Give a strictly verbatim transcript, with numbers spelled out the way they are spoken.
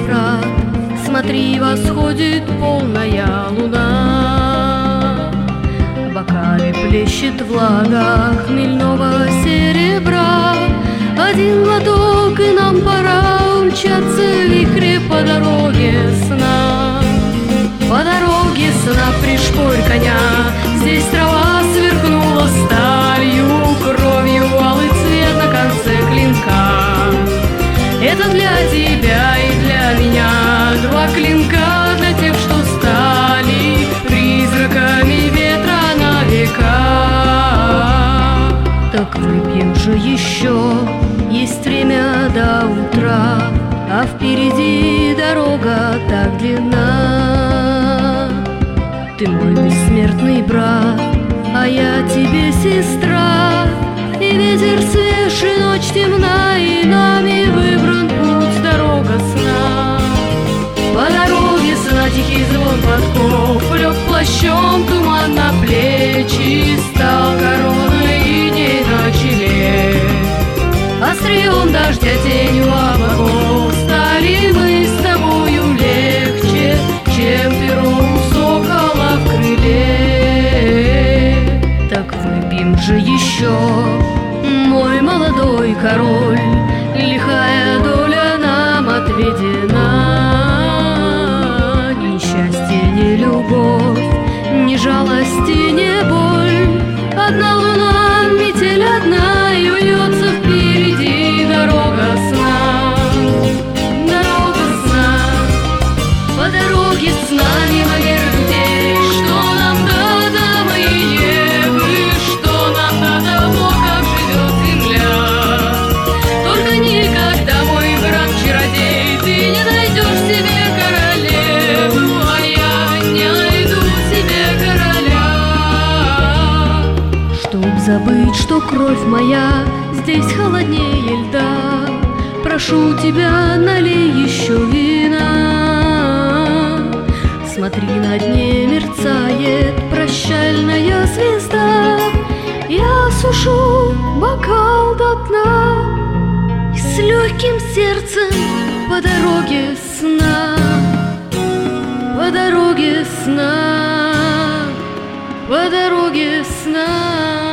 брат, смотри, восходит полная луна. В бокале плещет влага хмельного серебра. Один глоток, и нам пора умчаться в вихре по дороге сна. По дороге сна пришпорь коня, здесь трава сверкнула сталью, кровью алый цвет на конце клинка. Это для тебя и для меня, два клинка для тех, что стали призраками ветра на века. Так выпьем же еще, есть время до утра, а впереди дорога так длинна. Ты мой бессмертный брат, а я тебе сестра, и ветер свеж, и ночь темна, и нами выбран путь, дорога сна. По дороге сна тихий звон подков лег плащом туман на плечи, стал короной иней на челе. Острием дождя тенью облаков стали мы с тобою легче, чем перо у сокола в крыле. Так выпьем же еще, мой молодой король, лихая доля нам отведена. Ни счастье, ни любовь, ни жалость и ни боль. Одна луна, метель одна, и вьется впереди дорога сна. Дорога сна, по дороге сна мимо мир людей. Что нам до дамы и Евы, что нам до того, как живет земля. Только никогда, мой брат-чародей, ты не найдешь себе королеву, а я не найду себе короля. Чтоб забыть, что кровь моя здесь холоднее льда, прошу тебя, налей еще вина. Смотри, на дне мерцает прощальная звезда. Я сушу бокал до дна и с легким сердцем по дороге сна, по дороге сна, по дороге сна.